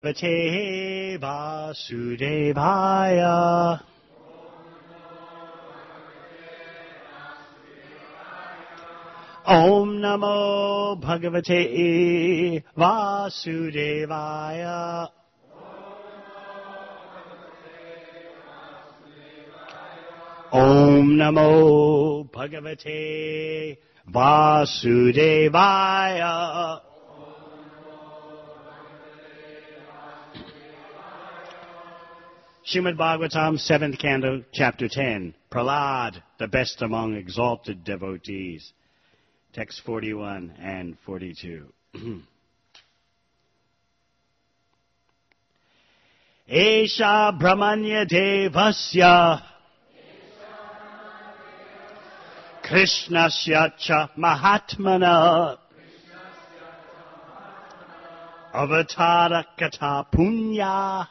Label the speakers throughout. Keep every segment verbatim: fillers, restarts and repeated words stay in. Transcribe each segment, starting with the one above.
Speaker 1: Bhagavate Vasudevaya. Om Namo Bhagavate Vasudevaya. Om Namo Bhagavate Vasudevaya. Srimad Bhagavatam, seventh Canto, Chapter ten. Prahlad, the best among exalted devotees. Text forty-one and forty-two. Esha Brahmanya Devasya Krishnasya cha Mahatmana Avatara Kata Punya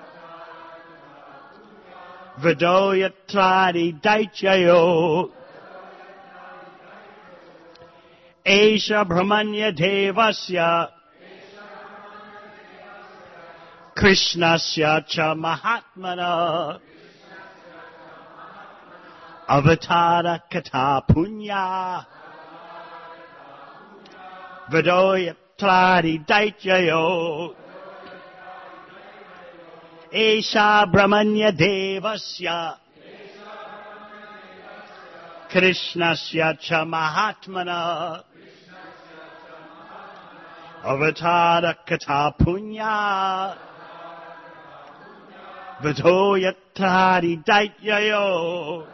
Speaker 1: Vidoyatradi Daichayo Esha Brahmanya Devasya Krishnasya cha Mahatmana Avatara Kata Punya Vidoyatradi Daichayo Esha Brahmanya Devasya Krishnasya cha Mahatmana Avatara Kata Punya Vidoyatradi Daityayo.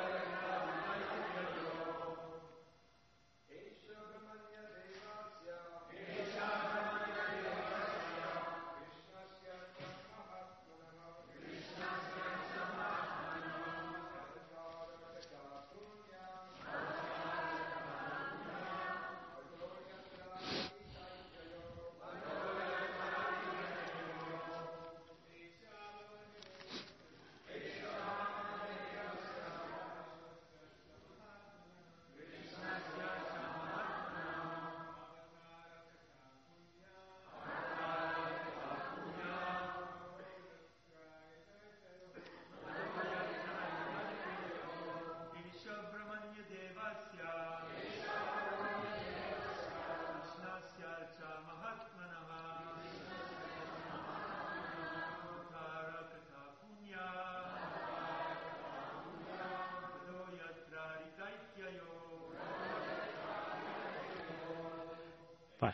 Speaker 1: Fine.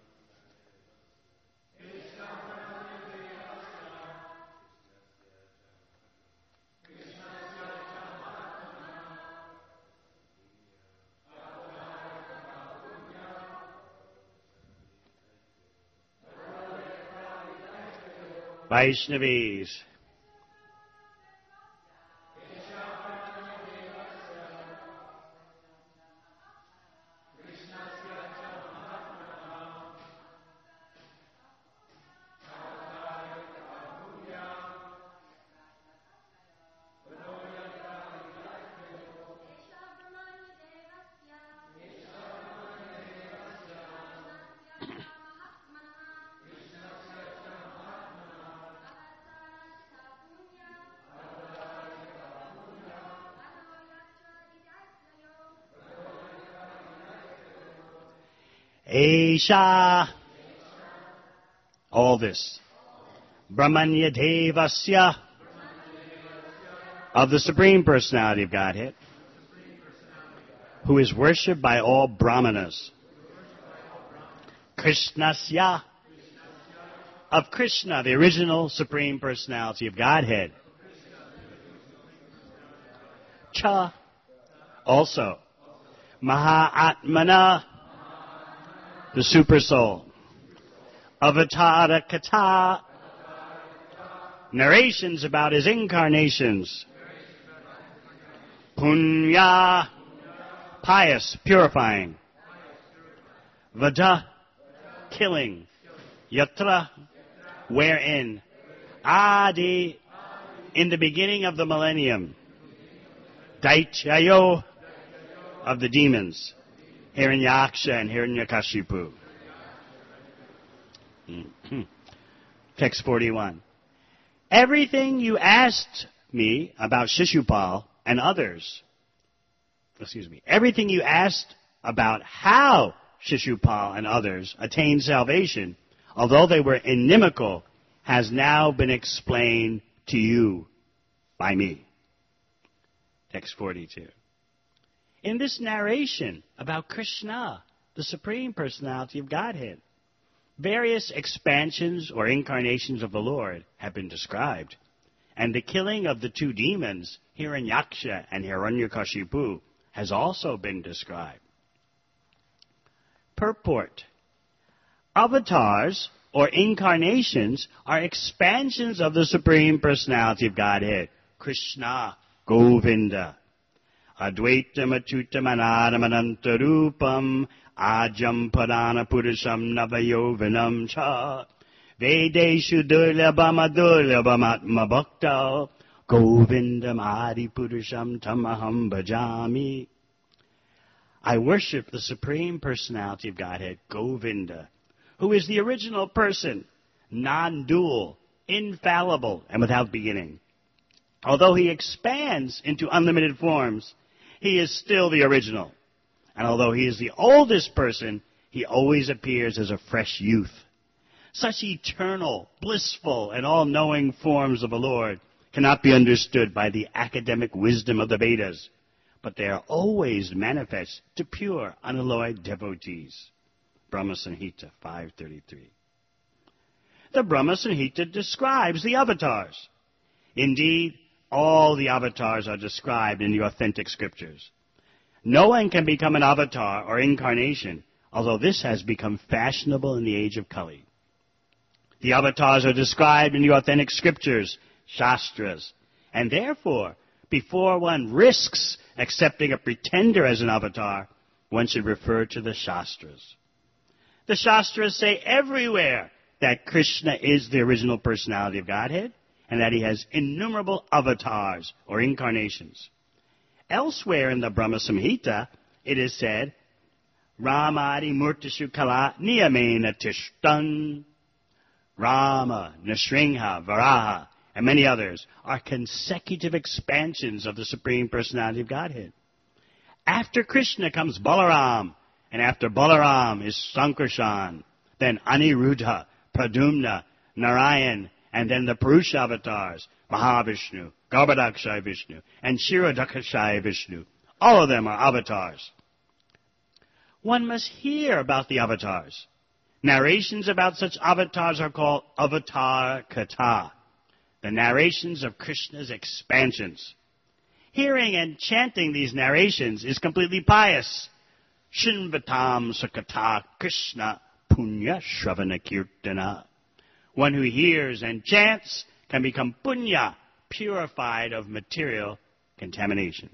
Speaker 1: Vaishnavis. Esha, all this, Brahmanya Devasya, of the Supreme Personality of Godhead, who is worshipped by all Brahmanas. Krishnasya, of Krishna, the original Supreme Personality of Godhead. Cha, also, Mahatmana, the Super Soul. Avatara Kata, narrations about his incarnations. Punya, pious, purifying. Vada, killing. Yatra, wherein. Adi, in the beginning of the millennium. Daityayo, of the demons. Hiranyaksha and Hiranyakashipu. Text forty-one. Everything you asked me about Shishupal and others, excuse me, everything you asked about how Shishupal and others attained salvation, although they were inimical, has now been explained to you by me. Text forty-two. In this narration about Krishna, the Supreme Personality of Godhead, various expansions or incarnations of the Lord have been described, and the killing of the two demons, Hiranyaksha and Hiranyakashipu, has also been described. Purport. Avatars or incarnations are expansions of the Supreme Personality of Godhead, Krishna, Govinda. Advaitam Achutam Anadamanantarupam Ajam Padana Purusham Navayovanam Cha Vedeshu Durlabam Adurlabam Atma Bhakta Govindam Adi Purusham Tamaham Bhajami. I worship the Supreme Personality of Godhead, Govinda, who is the original person, non-dual, infallible, and without beginning. Although he expands into unlimited forms, he is still the original. And although he is the oldest person, he always appears as a fresh youth. Such eternal, blissful, and all-knowing forms of the Lord cannot be understood by the academic wisdom of the Vedas, but they are always manifest to pure, unalloyed devotees. Brahma Samhita five thirty-three. The Brahma Samhita describes the avatars. Indeed, all the avatars are described in the authentic scriptures. No one can become an avatar or incarnation, although this has become fashionable in the age of Kali. The avatars are described in the authentic scriptures, Shastras, and therefore, before one risks accepting a pretender as an avatar, one should refer to the Shastras. The Shastras say everywhere that Krishna is the original personality of Godhead, and that he has innumerable avatars or incarnations. Elsewhere in the Brahma Samhita, it is said, Ramadi Murtishu Kala Niyamena Tishtan. Rama, Nrsimha, Varaha, and many others are consecutive expansions of the Supreme Personality of Godhead. After Krishna comes Balaram, and after Balaram is Sankarshan, then Aniruddha, Pradumna, Narayan, and then the Purusha avatars, Mahavishnu, Garbhadakshay Vishnu, and Kshirodakashay Vishnu. All of them are avatars. One must hear about the avatars. Narrations about such avatars are called Avatar Katha, the narrations of Krishna's expansions. Hearing and chanting these narrations is completely pious. Shinvatam Sakata Krishna Punya Shravana Kirtana. One who hears and chants can become punya, purified of material contamination.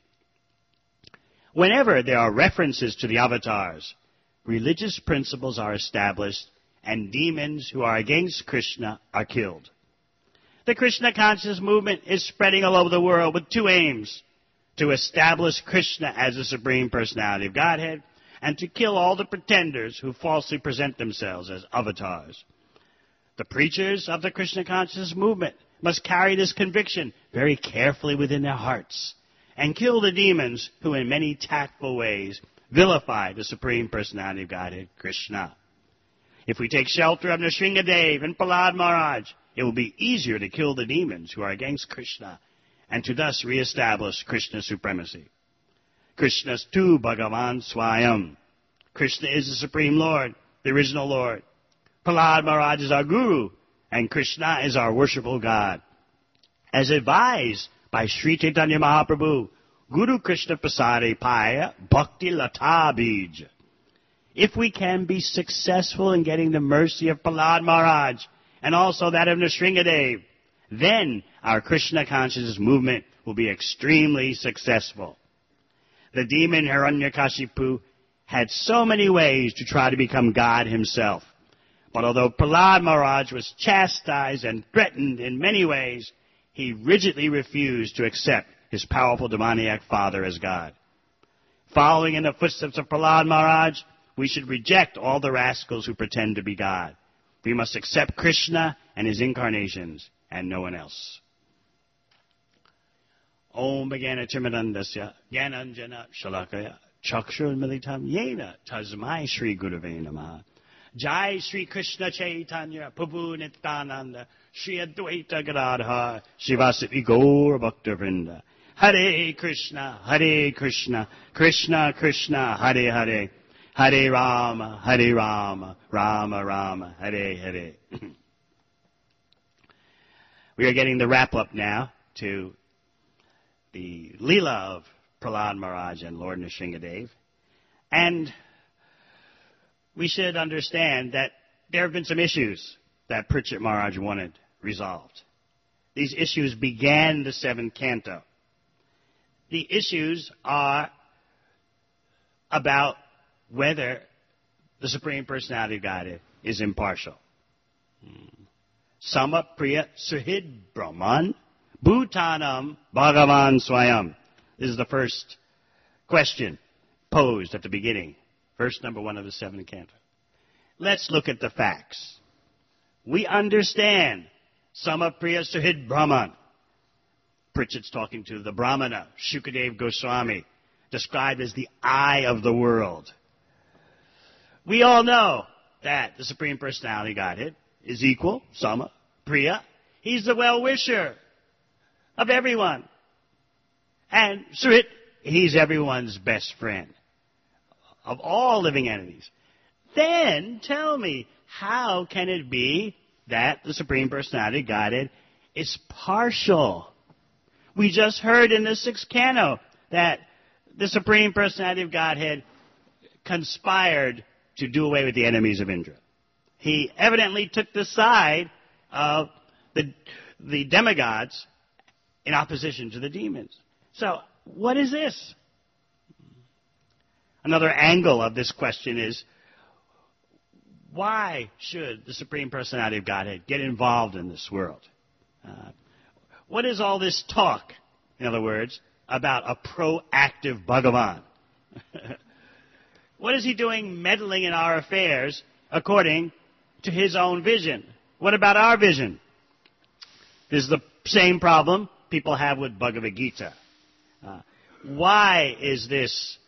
Speaker 1: Whenever there are references to the avatars, religious principles are established and demons who are against Krishna are killed. The Krishna conscious movement is spreading all over the world with two aims: to establish Krishna as the Supreme Personality of Godhead, and to kill all the pretenders who falsely present themselves as avatars. The preachers of the Krishna consciousness movement must carry this conviction very carefully within their hearts and kill the demons who in many tactful ways vilify the Supreme Personality of Godhead, Krishna. If we take shelter of Nrsimhadev and Prahlad Maharaj, it will be easier to kill the demons who are against Krishna and to thus reestablish Krishna's supremacy. Krishna's tu Bhagavan Swayam. Krishna is the Supreme Lord, the original Lord. Prahlad Maharaj is our Guru, and Krishna is our worshipful God. As advised by Sri Chaitanya Mahaprabhu, Guru Krishna Prasade Paya Bhakti Lata Bij. If we can be successful in getting the mercy of Prahlad Maharaj and also that of Nrsimhadev, then our Krishna consciousness movement will be extremely successful. The demon Hiranyakashipu had so many ways to try to become God himself. But although Prahlad Maharaj was chastised and threatened in many ways, he rigidly refused to accept his powerful demoniac father as God. Following in the footsteps of Prahlad Maharaj, we should reject all the rascals who pretend to be God. We must accept Krishna and his incarnations and no one else. Om Bhagana Chimadandasya Gyananjana Shalakaya Chakshur Militam Yena Tasmai Shri Gurave Namaha. Jai Shri Krishna Chaitanya Prabhu Nityananda Shri Advaita Gadadhar Shivasati Gaur Bhakta Vrinda. Hare Krishna, Hare Krishna, Krishna Krishna, Hare Hare, Hare Rama, Hare Rama, Rama Rama, Hare Hare. We are getting the wrap-up now to the Leela of Prahlad Maharaj and Lord Nrsingadev. And we should understand that there have been some issues that Parikshit Maharaj wanted resolved. These issues began the seventh canto. The issues are about whether the Supreme Personality of Godhead is impartial. Sama Priya Suhid Brahman Bhutanam Bhagavan Swayam. This is the first question posed at the beginning. Verse number one of the seventh canto. Let's look at the facts. We understand Sama Priya Suhid Brahman. Parikshit's talking to the Brahmana, Shukadev Goswami, described as the eye of the world. We all know that the Supreme Personality of Godhead is equal, Sama, Priya. He's the well-wisher of everyone. And Suhit, he's everyone's best friend of all living entities. Then tell me, how can it be that the Supreme Personality of Godhead is partial? We just heard in the sixth canto that the Supreme Personality of Godhead conspired to do away with the enemies of Indra. He evidently took the side of the, the demigods in opposition to the demons. So, what is this? Another angle of this question is, why should the Supreme Personality of Godhead get involved in this world? Uh, what is all this talk, in other words, about a proactive Bhagavan? What is he doing meddling in our affairs according to his own vision? What about our vision? This is the same problem people have with Bhagavad Gita. Uh, why is this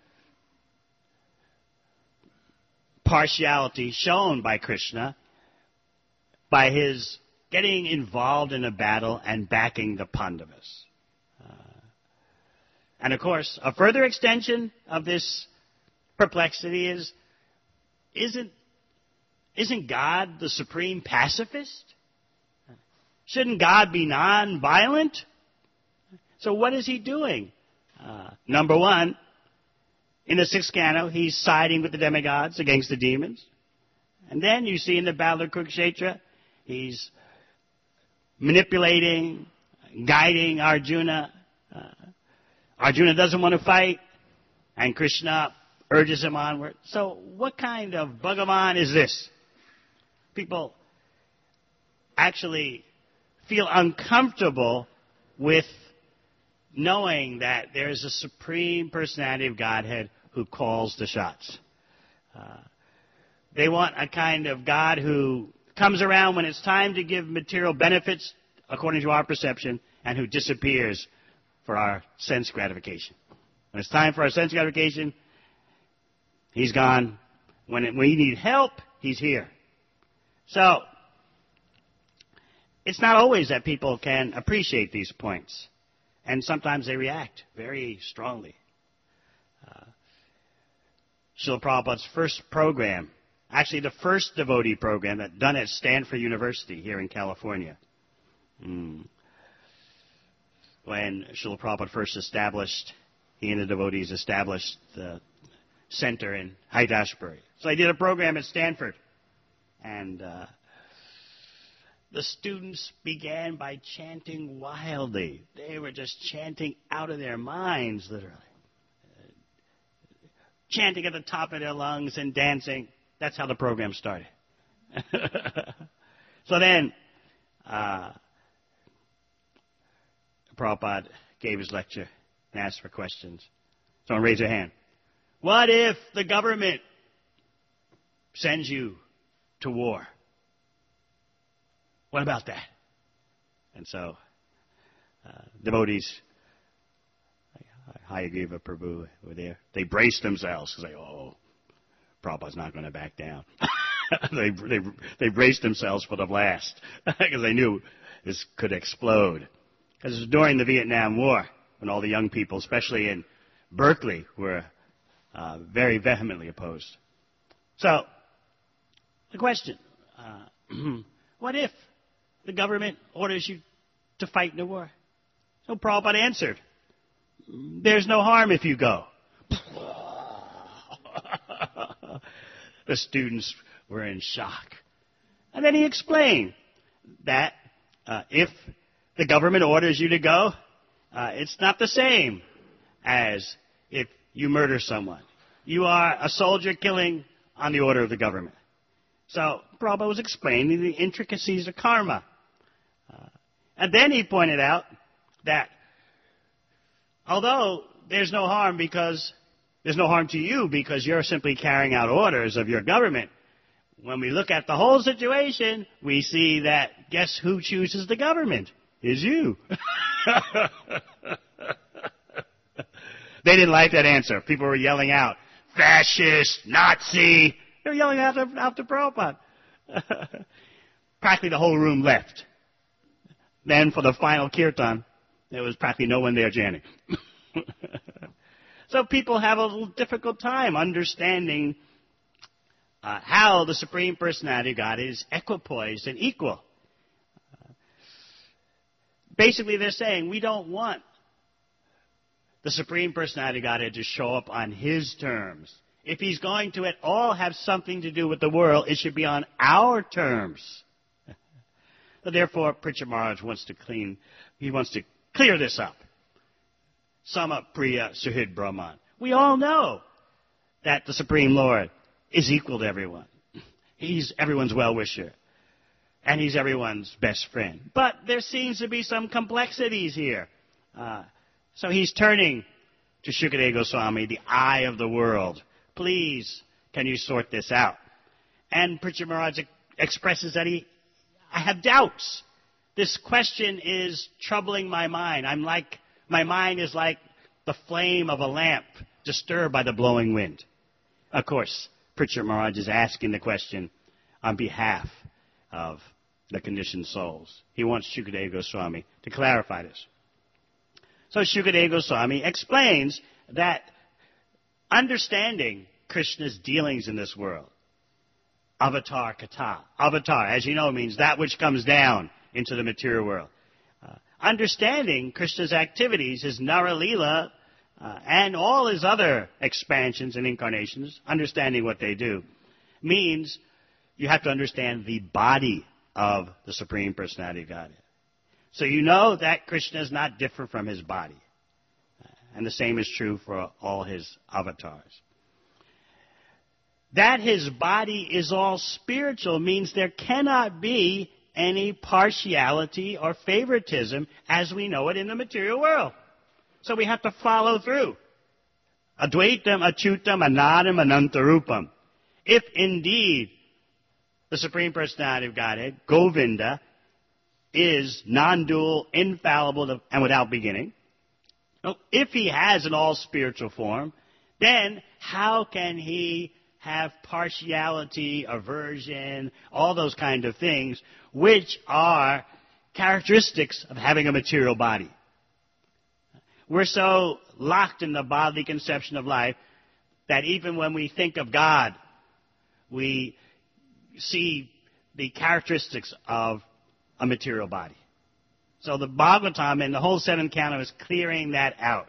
Speaker 1: partiality shown by Krishna by his getting involved in a battle and backing the Pandavas? Uh, and of course, a further extension of this perplexity is, isn't, isn't God the supreme pacifist? Shouldn't God be non-violent? So what is he doing? Uh, number one, in the sixth canto, he's siding with the demigods against the demons. And then you see in the Battle of Kurukshetra, he's manipulating, guiding Arjuna. Uh, Arjuna doesn't want to fight, and Krishna urges him onward. So what kind of Bhagavan is this? People actually feel uncomfortable with knowing that there is a Supreme Personality of Godhead who calls the shots. Uh, they want a kind of God who comes around when it's time to give material benefits according to our perception, and who disappears for our sense gratification. When it's time for our sense gratification, he's gone. When it, we need help, he's here. So, it's not always that people can appreciate these points. And sometimes they react very strongly. Uh, Srila Prabhupada's first program, actually the first devotee program that done at Stanford University here in California. Mm. When Srila Prabhupada first established, he and the devotees established the center in Haight-Ashbury. So they did a program at Stanford. And uh, the students began by chanting wildly. They were just chanting out of their minds, literally. Uh, chanting at the top of their lungs and dancing. That's how the program started. So then, uh, Prabhupada gave his lecture and asked for questions. Someone raise their hand. What if the government sends you to war? What about that? And so, uh, devotees, Hayagriva Prabhu were there. They braced themselves because they, oh, Prabhupada's not going to back down. they, they, they braced themselves for the blast because they knew this could explode. Because it was during the Vietnam War when all the young people, especially in Berkeley, were uh, very vehemently opposed. So, the question, uh, what if the government orders you to fight in the war? So Prabhupada answered, there's no harm if you go. The students were in shock. And then he explained that uh, if the government orders you to go, uh, it's not the same as if you murder someone. You are a soldier killing on the order of the government. So Prabhupada was explaining the intricacies of karma. Uh, and then he pointed out that although there's no harm because there's no harm to you because you're simply carrying out orders of your government, when we look at the whole situation, we see that guess who chooses the government? Is you. They didn't like that answer. People were yelling out, fascist, Nazi. They were yelling out to, out to Prabhupada. Practically the whole room left. Then for the final kirtan, there was practically no one there chanting. So people have a little difficult time understanding uh, how the Supreme Personality of God is equipoised and equal. Uh, basically, they're saying we don't want the Supreme Personality of Godhead to show up on His terms. If He's going to at all have something to do with the world, it should be on our terms. So therefore, Pritchard Maharaj wants to clean, he wants to clear this up. Sama Priya Suhid Brahman. We all know that the Supreme Lord is equal to everyone. He's everyone's well-wisher. And He's everyone's best friend. But there seems to be some complexities here. Uh, so He's turning to Shukadeva Goswami, the eye of the world. Please, can you sort this out? And Pritchard Maharaj expresses that he, I have doubts. This question is troubling my mind. I'm like, my mind is like the flame of a lamp disturbed by the blowing wind. Of course, Pritchard Maharaj is asking the question on behalf of the conditioned souls. He wants Shukadeva Goswami to clarify this. So Shukadeva Goswami explains that understanding Krishna's dealings in this world, avatar kata, avatar, as you know, means that which comes down into the material world. Uh, understanding Krishna's activities, his Naralila, uh, and all his other expansions and incarnations, understanding what they do, means you have to understand the body of the Supreme Personality of Godhead. So you know that Krishna is not different from his body. And the same is true for all his avatars. That his body is all spiritual means there cannot be any partiality or favoritism as we know it in the material world. So we have to follow through. Advaitam, Achyutam, Anadam, Anantarupam. If indeed the Supreme Personality of Godhead, Govinda, is non-dual, infallible, and without beginning, if he has an all-spiritual form, then how can he have partiality, aversion, all those kind of things, which are characteristics of having a material body? We're so locked in the bodily conception of life that even when we think of God, we see the characteristics of a material body. So the Bhagavatam and the whole seventh canto is clearing that out.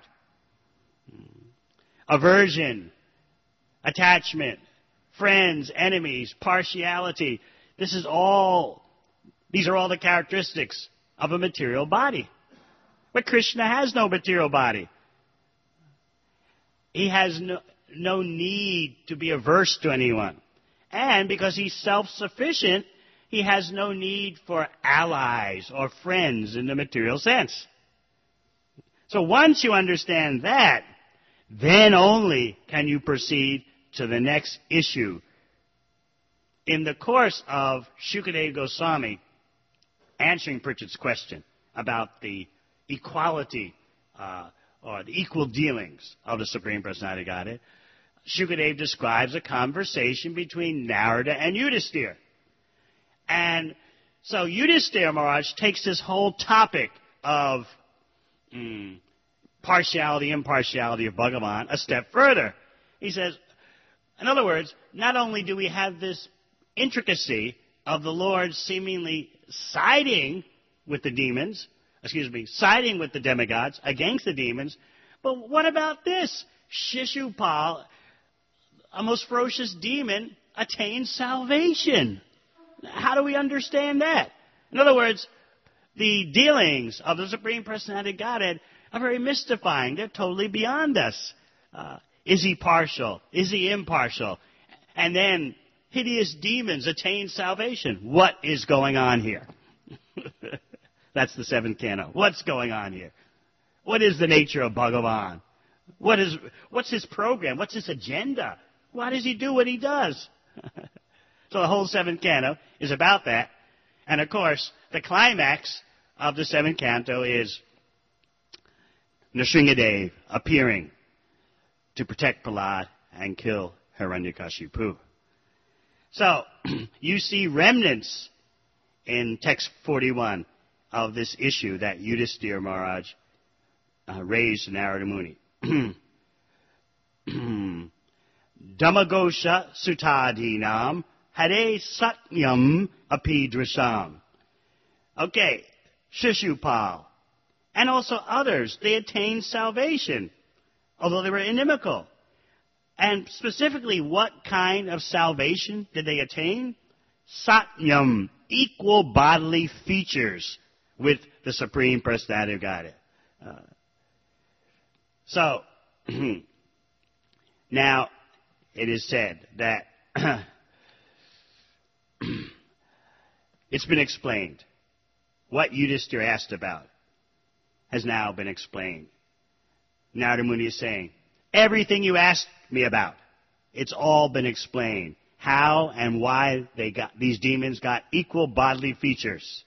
Speaker 1: Aversion, attachment, friends, enemies, partiality. This is all, these are all the characteristics of a material body. But Krishna has no material body. He has no, no need to be averse to anyone. And because he's self-sufficient, he has no need for allies or friends in the material sense. So once you understand that, then only can you proceed to the next issue. In the course of Shukadeva Goswami answering Pritchard's question about the equality uh, or the equal dealings of the Supreme Personality of Godhead, Shukadev describes a conversation between Narada and Yudhisthira. And so Yudhisthira Maharaj takes this whole topic of mm, partiality, impartiality of Bhagavan a step further. He says, in other words, not only do we have this intricacy of the Lord seemingly siding with the demons, excuse me, siding with the demigods against the demons, but what about this? Shishupal, a most ferocious demon, attains salvation. How do we understand that? In other words, the dealings of the Supreme Personality of Godhead are very mystifying. They're totally beyond us. Uh, is he partial? Is he impartial? And then hideous demons attain salvation. What is going on here? That's the seventh canto. What's going on here? What is the nature of Bhagavan? What is, what's his program? What's his agenda? Why does he do what he does? So the whole seventh canto is about that. And of course, the climax of the seventh canto is Nrsingadev appearing to protect Prahlad and kill Hiranyakashipu. So, you see remnants in text forty-one of this issue that Yudhisthira Maharaj uh, raised to Narada Muni. Dhammagosha sutadinam hare satyam apidrasam. Okay, Shishupal, and also others, they attained salvation, although they were inimical. And specifically, what kind of salvation did they attain? Satyam, equal bodily features with the Supreme Personality of Godhead. Uh, so, now, it is said that it's been explained. What Yudhisthira asked about has now been explained. Narada Muni is saying, everything you asked me about, it's all been explained. How and why they got these demons got equal bodily features.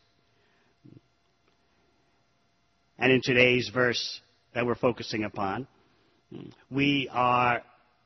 Speaker 1: And in today's verse that we're focusing upon, we are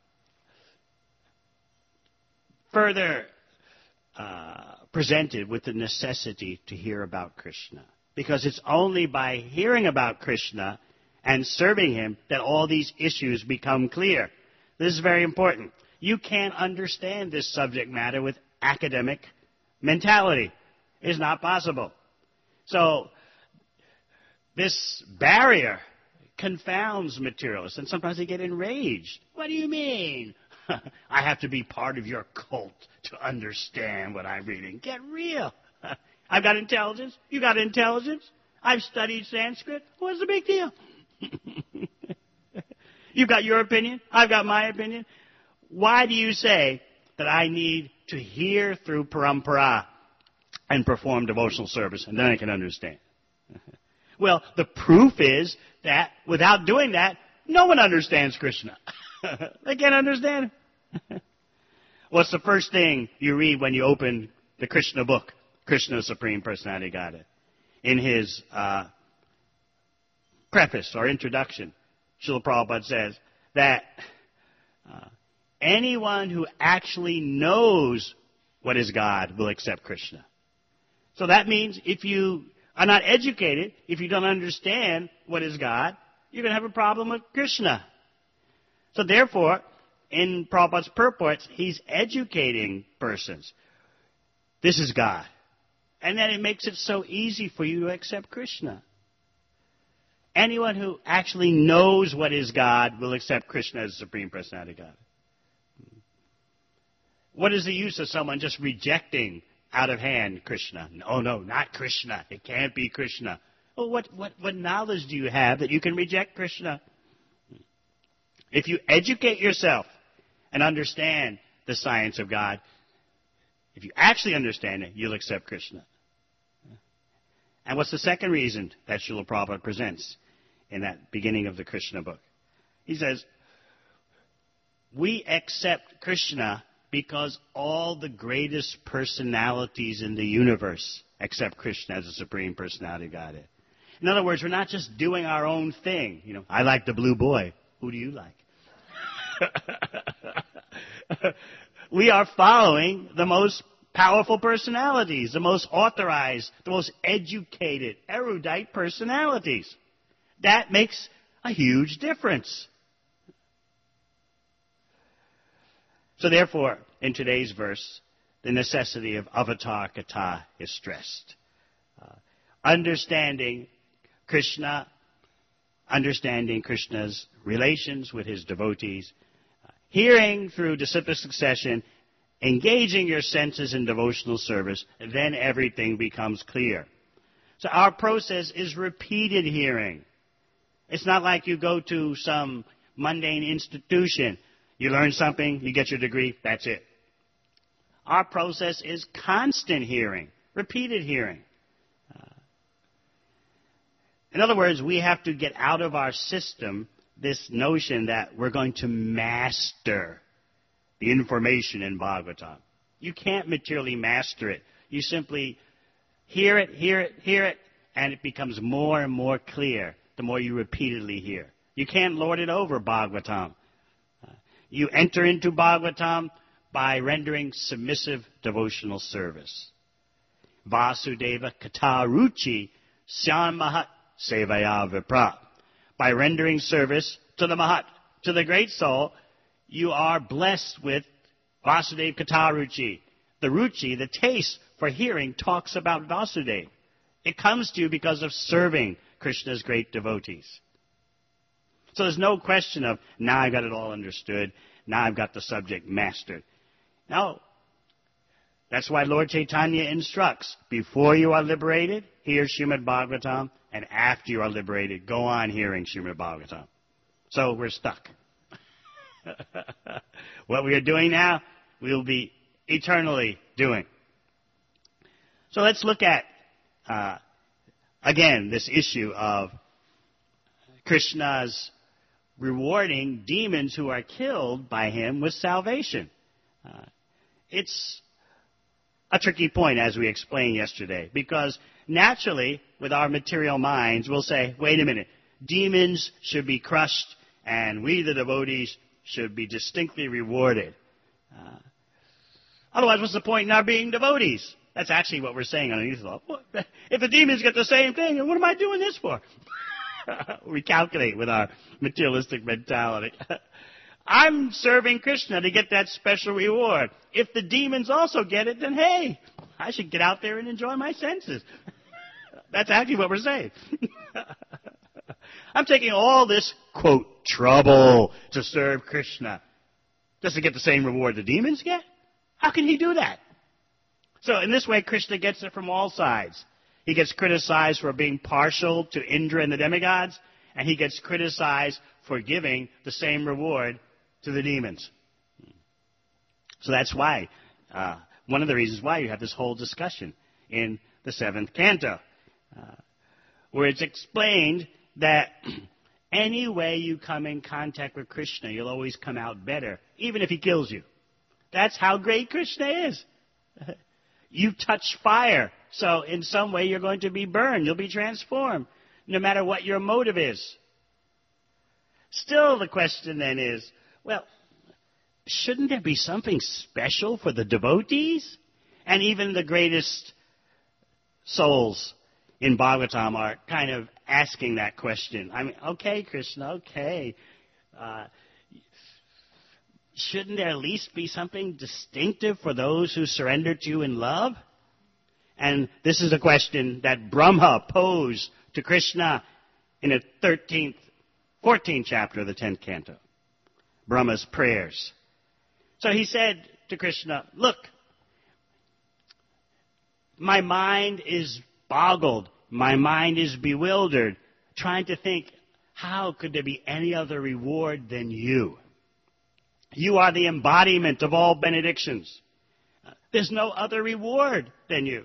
Speaker 1: further uh, presented with the necessity to hear about Krishna. Because it's only by hearing about Krishna and serving him that all these issues become clear. This is very important. You can't understand this subject matter with academic mentality. It's not possible. So, this barrier confounds materialists, and sometimes they get enraged. What do you mean? I have to be part of your cult to understand what I'm reading. Get real. I've got intelligence. You got intelligence. I've studied Sanskrit. What's the big deal? You've got your opinion. I've got my opinion. Why do you say that I need to hear through parampara and perform devotional service, and then I can understand? Well, the proof is that without doing that, no one understands Krishna. They can't understand it. What's the first thing you read when you open the Krishna book, Krishna's Supreme Personality of Godhead? In his uh, preface or introduction, Srila Prabhupada says that uh, anyone who actually knows what is God will accept Krishna. So that means if you are not educated, if you don't understand what is God, you're going to have a problem with Krishna. So therefore, in Prabhupada's purports, he's educating persons. This is God. And then it makes it so easy for you to accept Krishna. Anyone who actually knows what is God will accept Krishna as the Supreme Personality of God. What is the use of someone just rejecting out of hand Krishna? Oh, no, not Krishna. It can't be Krishna. Well, what, what, what knowledge do you have that you can reject Krishna? If you educate yourself and understand the science of God, if you actually understand it, you'll accept Krishna. And what's the second reason that Srila Prabhupada presents in that beginning of the Krishna book? He says, we accept Krishna Because all the greatest personalities in the universe accept Krishna as the Supreme Personality of Godhead. In other words, we're not just doing our own thing. You know, I like the blue boy. Who do you like? We are following the most powerful personalities, the most authorized, the most educated, erudite personalities. That makes a huge difference. So therefore, in today's verse, the necessity of avatar kata is stressed. Uh, understanding Krishna, understanding Krishna's relations with his devotees, uh, hearing through disciplic succession, engaging your senses in devotional service, then everything becomes clear. So our process is repeated hearing. It's not like you go to some mundane institution. You learn something, you get your degree, that's it. Our process is constant hearing, repeated hearing. Uh, in other words, we have to get out of our system this notion that we're going to master the information in Bhagavatam. You can't materially master it. You simply hear it, hear it, hear it, and it becomes more and more clear the more you repeatedly hear. You can't lord it over Bhagavatam. You enter into Bhagavatam by rendering submissive devotional service. Vasudeva kataruchi syan mahat sevaya vipra. By rendering service to the mahat, to the great soul, you are blessed with Vasudeva kataruchi. The ruchi, the taste for hearing, talks about Vasudeva. It comes to you because of serving Krishna's great devotees. So there's no question of, now I've got it all understood, now I've got the subject mastered. No. That's why Lord Chaitanya instructs, before you are liberated, hear Srimad Bhagavatam, and after you are liberated, go on hearing Srimad Bhagavatam. So we're stuck. What we are doing now, we will be eternally doing. So let's look at, uh, again, this issue of Krishna's rewarding demons who are killed by him with salvation. Uh, it's a tricky point, as we explained yesterday, because naturally, with our material minds, we'll say, wait a minute, demons should be crushed, and we, the devotees, should be distinctly rewarded. Uh, otherwise, what's the point in our being devotees? That's actually what we're saying underneath the law. If the demons get the same thing, then what am I doing this for? We calculate with our materialistic mentality. I'm serving Krishna to get that special reward. If the demons also get it, then hey, I should get out there and enjoy my senses. That's actually what we're saying. I'm taking all this, quote, trouble to serve Krishna just to get the same reward the demons get? How can he do that? So in this way, Krishna gets it from all sides. He gets criticized for being partial to Indra and the demigods, and he gets criticized for giving the same reward to the demons. So that's why, uh, one of the reasons why you have this whole discussion in the seventh canto, uh, where it's explained that any way you come in contact with Krishna, you'll always come out better, even if he kills you. That's how great Krishna is. You touch fire, so in some way you're going to be burned. You'll be transformed, no matter what your motive is. Still, the question then is, well, shouldn't there be something special for the devotees? And even the greatest souls in Bhagavatam are kind of asking that question. I mean, okay, Krishna, okay. Uh, shouldn't there at least be something distinctive for those who surrender to you in love? And this is a question that Brahma posed to Krishna in the thirteenth, fourteenth chapter of the tenth canto. Brahma's prayers. So he said to Krishna, look, my mind is boggled. My mind is bewildered, trying to think, how could there be any other reward than you? You are the embodiment of all benedictions. There's no other reward than you.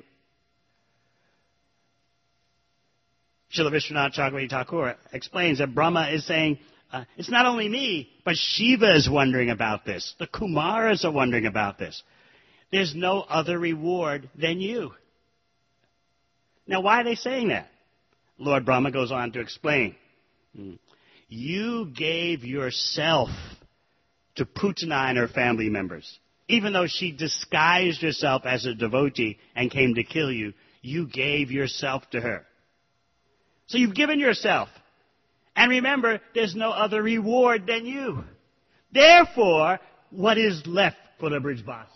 Speaker 1: Srila Vishwanath Chakravarti Thakur explains that Brahma is saying, uh, it's not only me, but Shiva is wondering about this. The Kumaras are wondering about this. There's no other reward than you. Now, why are they saying that? Lord Brahma goes on to explain. You gave yourself to Putana and her family members. Even though she disguised herself as a devotee and came to kill you, you gave yourself to her. So you've given yourself. And remember, there's no other reward than you. Therefore, what is left for the Brijbasis?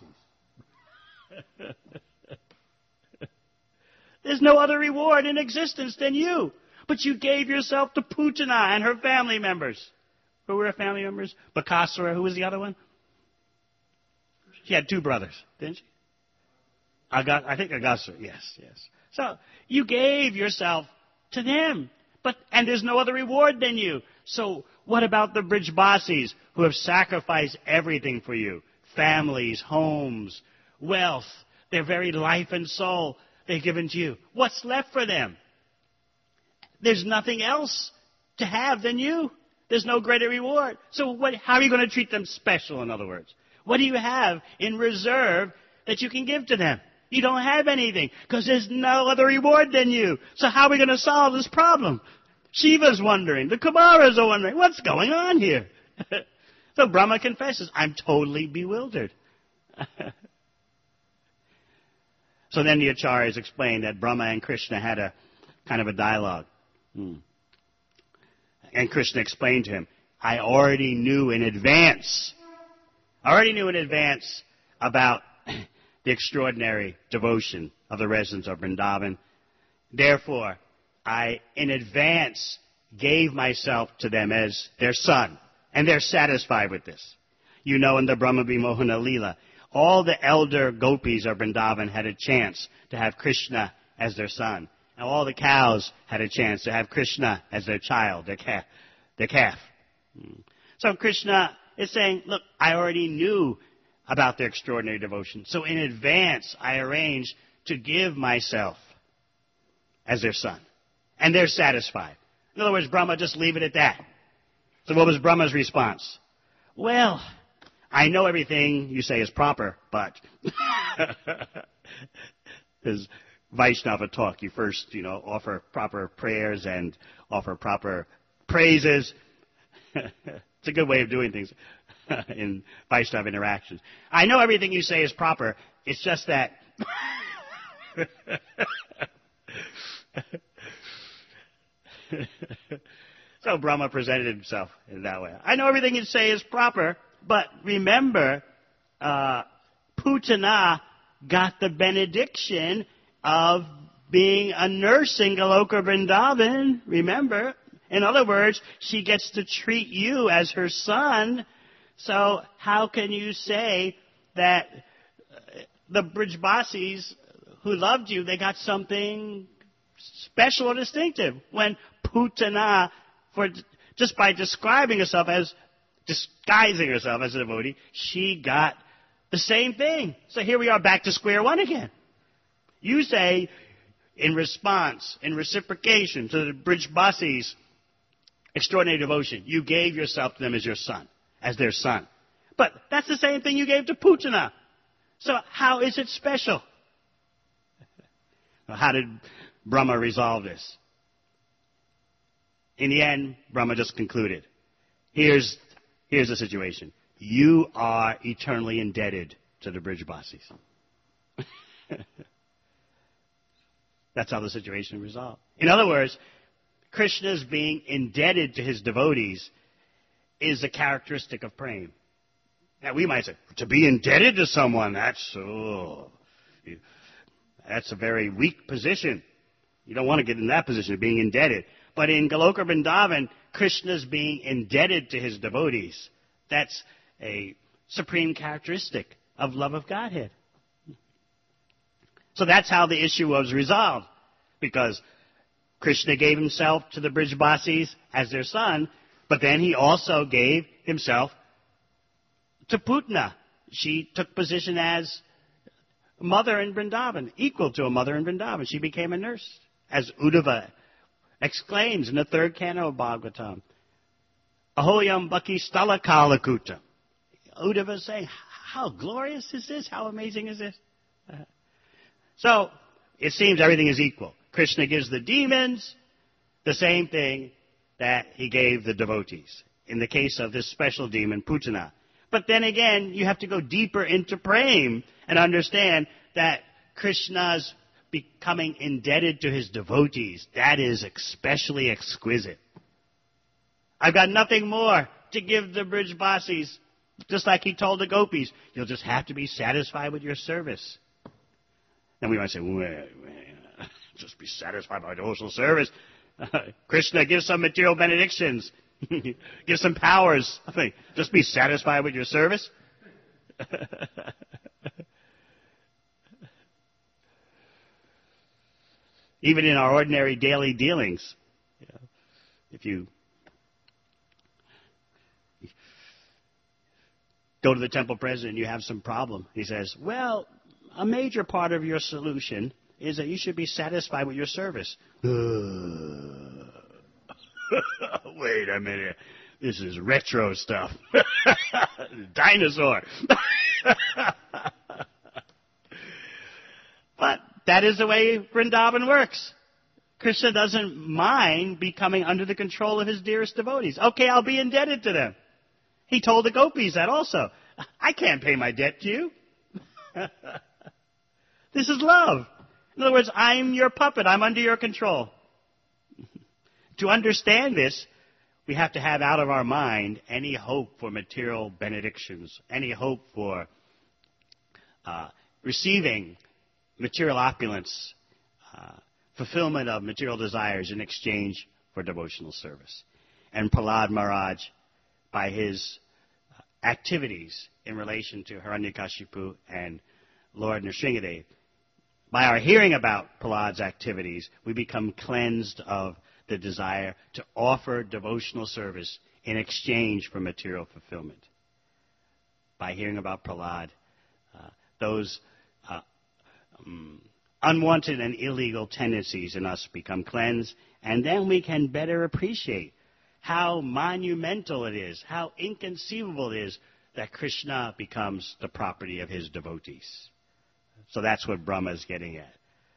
Speaker 1: There's no other reward in existence than you. But you gave yourself to Putana and her family members. Who were her family members? Bakasura, who was the other one? She had two brothers, didn't she? Aga, I think Agasura, yes, yes. So you gave yourself to them. But and there's no other reward than you. So what about the Brijbasis who have sacrificed everything for you? Families, homes, wealth, their very life and soul they've given to you. What's left for them? There's nothing else to have than you. There's no greater reward. So what, how are you going to treat them special, in other words? What do you have in reserve that you can give to them? You don't have anything because there's no other reward than you. So how are we going to solve this problem? Shiva's wondering. The Kumaras are wondering. What's going on here? So Brahma confesses, I'm totally bewildered. So then the Acharyas explained that Brahma and Krishna had a kind of a dialogue. Hmm. And Krishna explained to him, I already knew in advance, I already knew in advance about the extraordinary devotion of the residents of Vrindavan. Therefore, I in advance gave myself to them as their son, and they're satisfied with this. You know, in the Brahma Vimohana Leela, all the elder gopis of Vrindavan had a chance to have Krishna as their son. And all the cows had a chance to have Krishna as their child, their calf. Their calf. So Krishna is saying, look, I already knew about their extraordinary devotion. So in advance, I arranged to give myself as their son. And they're satisfied. In other words, Brahma, just leave it at that. So what was Brahma's response? Well, I know everything you say is proper, but as Vaishnava talk, you first, you know, offer proper prayers and offer proper praises. It's a good way of doing things in Vaishnava interactions. I know everything you say is proper. It's just that so Brahma presented himself in that way. I know everything you say is proper, but remember, uh, Putana got the benediction of being a nurse in Goloka Vrindavan. Remember? In other words, she gets to treat you as her son. So how can you say that the Brijbasis who loved you, they got something special or distinctive when Putana, for just by describing herself as, disguising herself as a devotee, she got the same thing. So here we are back to square one again. You say, in response, in reciprocation to the Brijbasis' extraordinary devotion, you gave yourself to them as your son, as their son. But that's the same thing you gave to Putana. So how is it special? How did Brahma resolve this? In the end, Brahma just concluded. Here's, here's the situation. You are eternally indebted to the Brijbasis. That's how the situation resolved. In other words, Krishna's being indebted to his devotees is a characteristic of prema. Now we might say, to be indebted to someone, that's, oh, that's a very weak position. You don't want to get in that position of being indebted. But in Goloka Vrindavan, Krishna's being indebted to his devotees. That's a supreme characteristic of love of Godhead. So that's how the issue was resolved. Because Krishna gave himself to the Brijbasis as their son, but then he also gave himself to Putana. She took position as mother in Vrindavan, equal to a mother in Vrindavan. She became a nurse, as Uddhava exclaims in the third canto of Bhagavatam. Ahoyam Bhakti Stala Kalakuta. Uddhava is saying, how glorious is this? How amazing is this? Uh, so, it seems everything is equal. Krishna gives the demons the same thing that he gave the devotees. In the case of this special demon, Putana. But then again, you have to go deeper into Prem and understand that Krishna's becoming indebted to his devotees, that is especially exquisite. I've got nothing more to give the Brijbasis, just like he told the gopis. You'll just have to be satisfied with your service. And we might say, well, just be satisfied by devotional service. Uh, Krishna, give some material benedictions. Give some powers. I think, just be satisfied with your service. Even in our ordinary daily dealings, you know, if you go to the temple president and you have some problem, he says, well, a major part of your solution is that you should be satisfied with your service. Wait a minute. This is retro stuff. Dinosaur. But that is the way Vrindavan works. Krishna doesn't mind becoming under the control of his dearest devotees. Okay, I'll be indebted to them. He told the gopis that also. I can't pay my debt to you. This is love. In other words, I'm your puppet. I'm under your control. To understand this, we have to have out of our mind any hope for material benedictions, any hope for uh, receiving material opulence, uh, fulfillment of material desires in exchange for devotional service. And Prahlad Maharaj, by his activities in relation to Hiranyakashipu and Lord Nrsingadev, by our hearing about Prahlad's activities, we become cleansed of the desire to offer devotional service in exchange for material fulfillment. By hearing about Prahlad, uh, those uh, um, unwanted and illegal tendencies in us become cleansed, and then we can better appreciate how monumental it is, how inconceivable it is that Krishna becomes the property of his devotees. So that's what Brahma is getting at.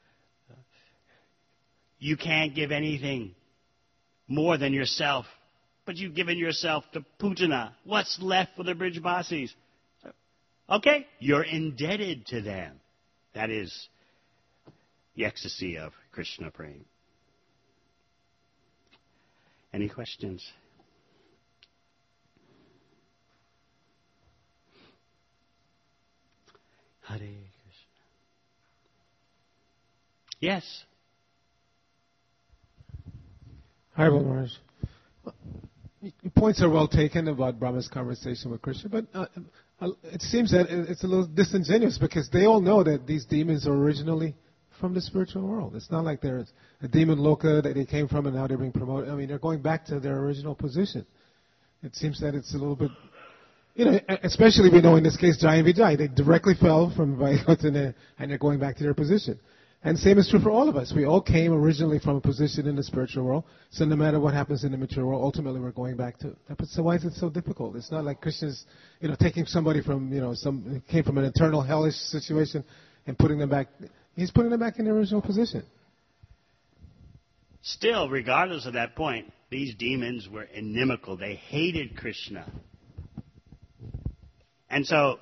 Speaker 1: You can't give anything more than yourself, but you've given yourself to Putana. What's left for the Brijbasis? Okay, you're indebted to them. That is the ecstasy of Krishna Prem. Any questions? Hare Krishna. Yes.
Speaker 2: Hi, Maharaj. Your points are well taken about Brahma's conversation with Krishna, but uh, uh, it seems that it's a little disingenuous because they all know that these demons are originally from the spiritual world. It's not like there's a demon loka that they came from and now they're being promoted. I mean, they're going back to their original position. It seems that it's a little bit, you know, especially we know in this case, Jai and Vijay, they directly fell from Vaikuntha and they're going back to their position. And same is true for all of us. We all came originally from a position in the spiritual world. So no matter what happens in the material world, ultimately we're going back to that. But so why is it so difficult? It's not like Krishna's, you know, taking somebody from, you know, some came from an eternal hellish situation and putting them back. He's putting them back in their original position.
Speaker 1: Still, regardless of that point, these demons were inimical. They hated Krishna. And so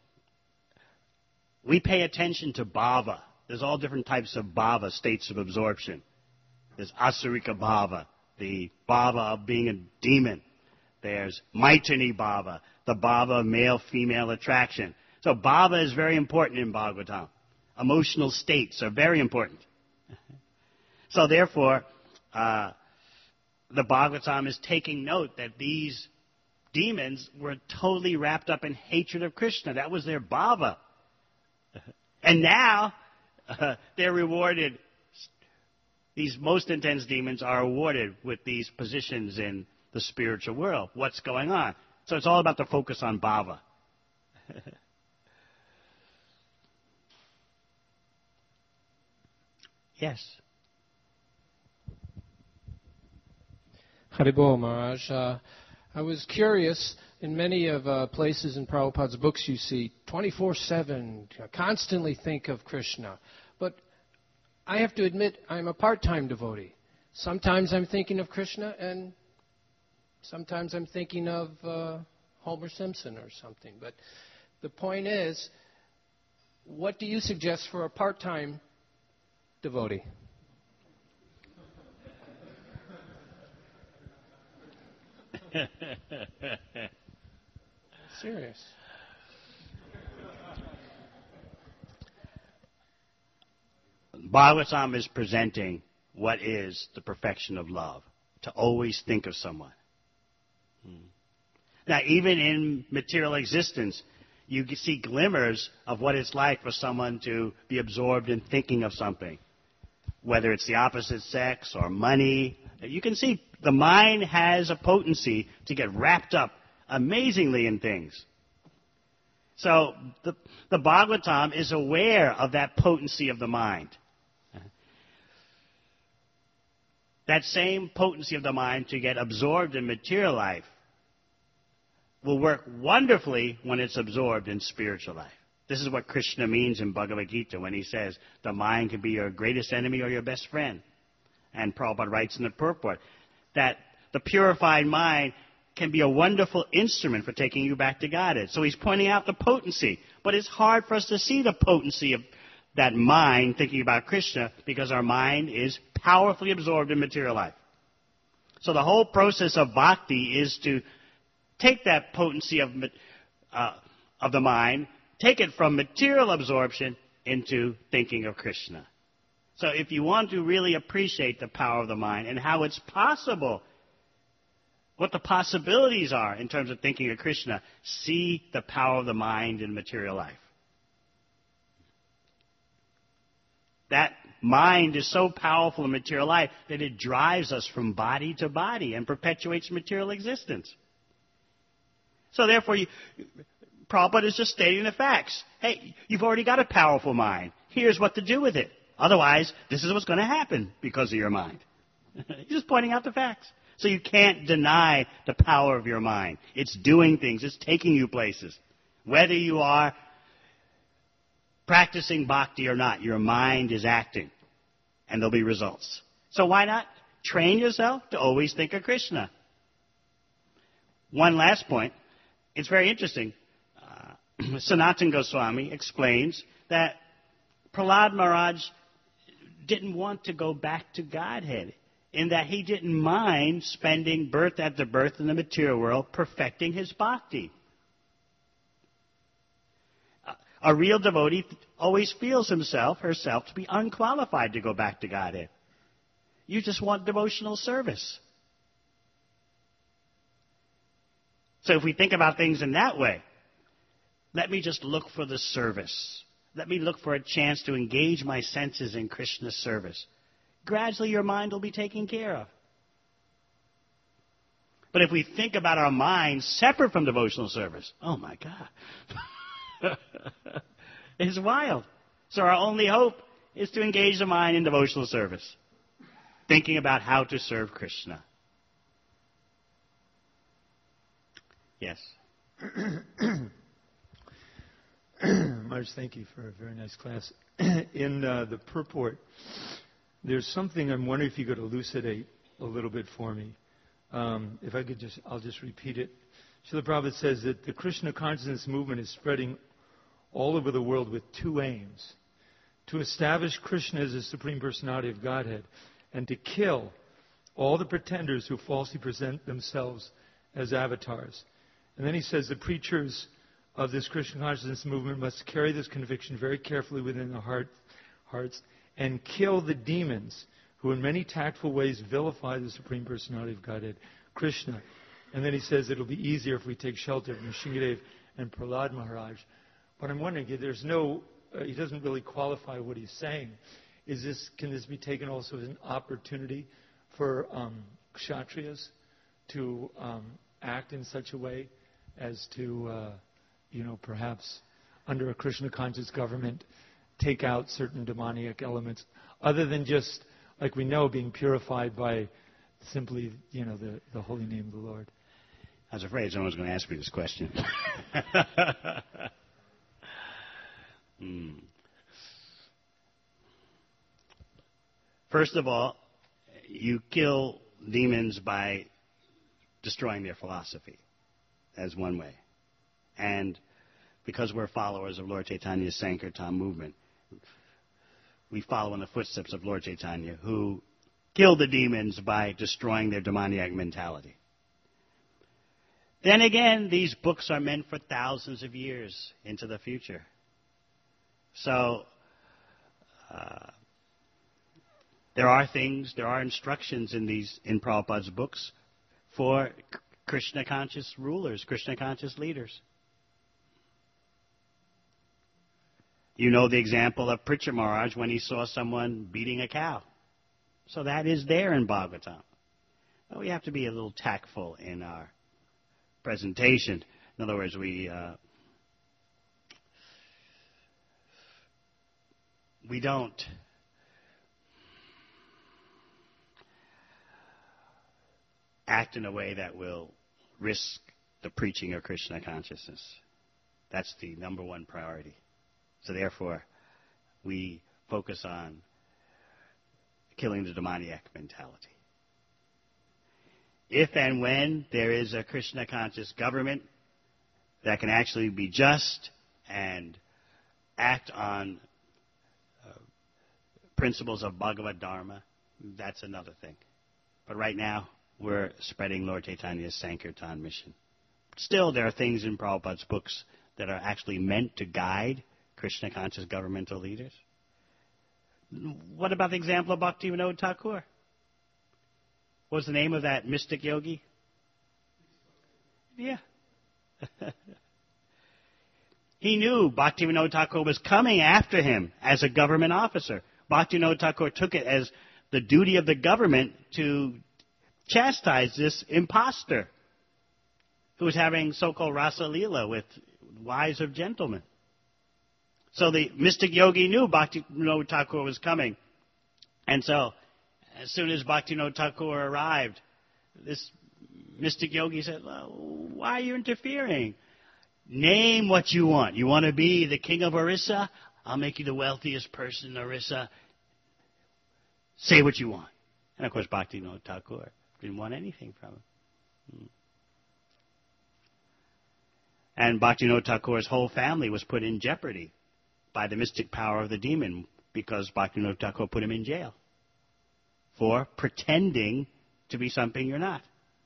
Speaker 1: we pay attention to bhava. There's all different types of bhava, states of absorption. There's asarika bhava, the bhava of being a demon. There's maitani bhava, the bhava of male-female attraction. So bhava is very important in Bhagavatam. Emotional states are very important. So therefore, uh, the Bhagavatam is taking note that these demons were totally wrapped up in hatred of Krishna. That was their bhava. And now, Uh, they're rewarded, these most intense demons are awarded with these positions in the spiritual world. What's going on? So it's all about the focus on bhava. Yes.
Speaker 3: Haribol Maharaj, uh, I was curious, in many of uh, places in Prabhupada's books you see twenty-four seven, constantly think of Krishna. But I have to admit, I'm a part-time devotee. Sometimes I'm thinking of Krishna, and sometimes I'm thinking of uh, Homer Simpson or something. But the point is, what do you suggest for a part-time devotee? Serious.
Speaker 1: Bhagavatam is presenting what is the perfection of love, to always think of someone. Hmm. Now, even in material existence, you see glimmers of what it's like for someone to be absorbed in thinking of something, whether it's the opposite sex or money. You can see the mind has a potency to get wrapped up amazingly in things. So the, the Bhagavatam is aware of that potency of the mind. That same potency of the mind to get absorbed in material life will work wonderfully when it's absorbed in spiritual life. This is what Krishna means in Bhagavad Gita when he says the mind can be your greatest enemy or your best friend. And Prabhupada writes in the purport that the purified mind can be a wonderful instrument for taking you back to Godhead. So he's pointing out the potency. But it's hard for us to see the potency of that mind thinking about Krishna because our mind is powerfully absorbed in material life. So the whole process of bhakti is to take that potency of, uh, of the mind, take it from material absorption into thinking of Krishna. So if you want to really appreciate the power of the mind and how it's possible, what the possibilities are in terms of thinking of Krishna, see the power of the mind in material life. That mind is so powerful in material life that it drives us from body to body and perpetuates material existence. So therefore, you, Prabhupada is just stating the facts. Hey, you've already got a powerful mind. Here's what to do with it. Otherwise, this is what's going to happen because of your mind. He's just pointing out the facts. So you can't deny the power of your mind. It's doing things. It's taking you places. Whether you are practicing bhakti or not, your mind is acting. And there'll be results. So why not train yourself to always think of Krishna? One last point. It's very interesting. Uh, Sanatana Goswami explains that Prahlad Maharaj didn't want to go back to Godhead, in that he didn't mind spending birth after birth in the material world perfecting his bhakti. A real devotee always feels himself, herself, to be unqualified to go back to Godhead. You just want devotional service. So if we think about things in that way, let me just look for the service. Let me look for a chance to engage my senses in Krishna's service. Gradually your mind will be taken care of. But if we think about our minds separate from devotional service, oh my God. It's wild. So our only hope is to engage the mind in devotional service, thinking about how to serve Krishna. Yes.
Speaker 4: Marge, thank you for a very nice class. In uh, the purport, there's something I'm wondering if you could elucidate a little bit for me. Um, if I could just, I'll just repeat it. Srila Prabhupada says that the Krishna consciousness movement is spreading all over the world with two aims: to establish Krishna as the Supreme Personality of Godhead, and to kill all the pretenders who falsely present themselves as avatars. And then he says the preachers of this Krishna consciousness movement must carry this conviction very carefully within their heart, hearts and kill the demons who in many tactful ways vilify the Supreme Personality of Godhead, Krishna. And then he says it'll be easier if we take shelter from Nrsingadev and Prahlad Maharaj. But I'm wondering, there's no, uh, he doesn't really qualify what he's saying. Is this, can this be taken also as an opportunity for um, kshatriyas to um, act in such a way as to, uh, you know, perhaps under a Krishna conscious government, take out certain demoniac elements, other than just, like we know, being purified by simply, you know, the, the holy name of the Lord?
Speaker 1: I was afraid someone was going to ask me this question. hmm. First of all, you kill demons by destroying their philosophy. That's one way. And because we're followers of Lord Chaitanya's Sankirtan movement, we follow in the footsteps of Lord Chaitanya, who killed the demons by destroying their demoniac mentality. Then again, these books are meant for thousands of years into the future. So, uh, there are things, there are instructions in these, in Prabhupada's books for Krishna-conscious rulers, Krishna-conscious leaders. You know the example of Pritchard Maharaj when he saw someone beating a cow. So that is there in Bhagavatam. Well, we have to be a little tactful in our presentation. In other words, we uh, we don't act in a way that will risk the preaching of Krishna consciousness. That's the number one priority. So therefore, we focus on killing the demoniac mentality. If and when there is a Krishna-conscious government that can actually be just and act on uh, principles of Bhagavad Dharma, that's another thing. But right now, we're spreading Lord Chaitanya's Sankirtan mission. Still, there are things in Prabhupada's books that are actually meant to guide Krishna-conscious governmental leaders. What about the example of Bhaktivinoda Thakur? What's the name of that mystic yogi? Yeah. He knew Bhaktivinoda Thakur was coming after him as a government officer. Bhaktivinoda Thakur took it as the duty of the government to chastise this impostor who was having so-called Rasa Leela with wives of gentlemen. So the mystic yogi knew Bhaktivinoda Thakur was coming. And so, as soon as Bhaktivinoda Thakur arrived, this mystic yogi said, well, why are you interfering? Name what you want. You want to be the king of Orissa? I'll make you the wealthiest person in Orissa. Say what you want. And of course, Bhaktivinoda Thakur didn't want anything from him. And Bhaktivinoda Thakur's whole family was put in jeopardy by the mystic power of the demon because Bhaktivinoda Thakur put him in jail for pretending to be something you're not.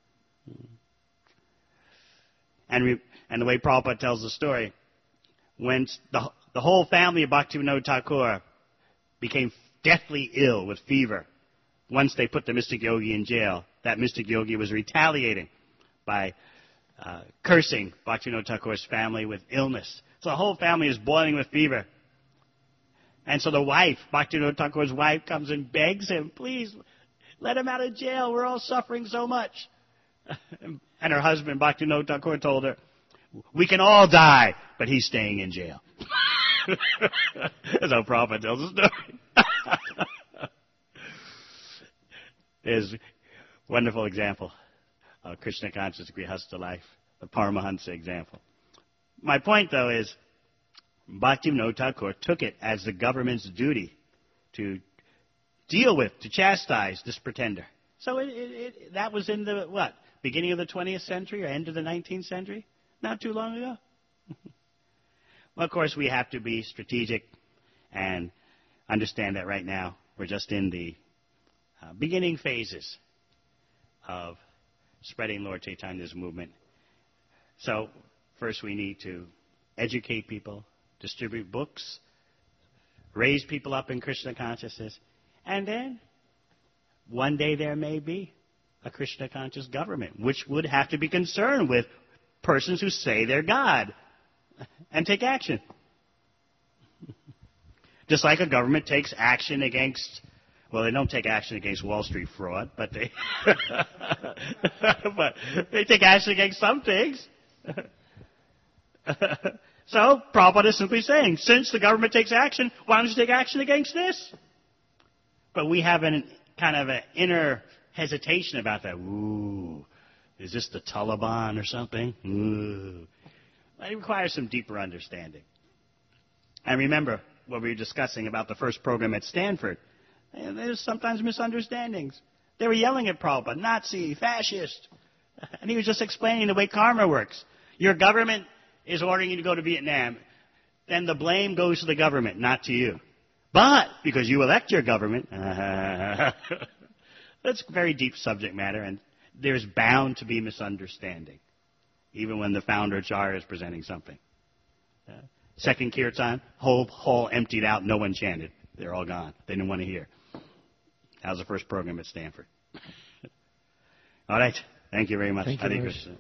Speaker 1: And, we, and the way Prabhupada tells the story, when the, the whole family of Bhaktivinoda Thakur became deathly ill with fever, once they put the mystic yogi in jail, that mystic yogi was retaliating by uh, cursing Bhaktivinoda Thakur's family with illness. So the whole family is boiling with fever. And so the wife, Bhaktivinoda Thakur's wife, comes and begs him, please, let him out of jail. We're all suffering so much. And her husband, Bhaktivinoda Thakur, told her, we can all die, but he's staying in jail. That's how Prabhupada tells the story. There's a wonderful example of Krishna conscious Grihastha life, the Paramahansa example. My point, though, is Bhaktivinoda Thakur took it as the government's duty to deal with, to chastise this pretender. So it, it, it, that was in the, what, beginning of the twentieth century or end of the nineteenth century? Not too long ago. Well, of course, we have to be strategic and understand that right now we're just in the uh, beginning phases of spreading Lord Chaitanya's movement. So first we need to educate people, distribute books, raise people up in Krishna consciousness, and then one day there may be a Krishna conscious government, which would have to be concerned with persons who say they're God and take action. Just like a government takes action against, well, they don't take action against Wall Street fraud, but they, but they take action against some things. So Prabhupada is simply saying, since the government takes action, why don't you take action against this? But we have an kind of an inner hesitation about that. Ooh, Is this the Taliban or something? Ooh. It requires some deeper understanding. And remember what we were discussing about the first program at Stanford. There's sometimes misunderstandings. They were yelling at Prabhupada, Nazi, fascist. And he was just explaining the way karma works. Your government is ordering you to go to Vietnam. Then the blame goes to the government, not to you. But because you elect your government, that's very deep subject matter, and there's bound to be misunderstanding, even when the founder Acharya is presenting something. Uh, second kirtan, whole hall emptied out, no one chanted. They're all gone. They didn't want to hear. How's the first program at Stanford? All right. Thank you very much.
Speaker 3: Thank you,
Speaker 1: Hare
Speaker 3: Raj.
Speaker 1: Krishna.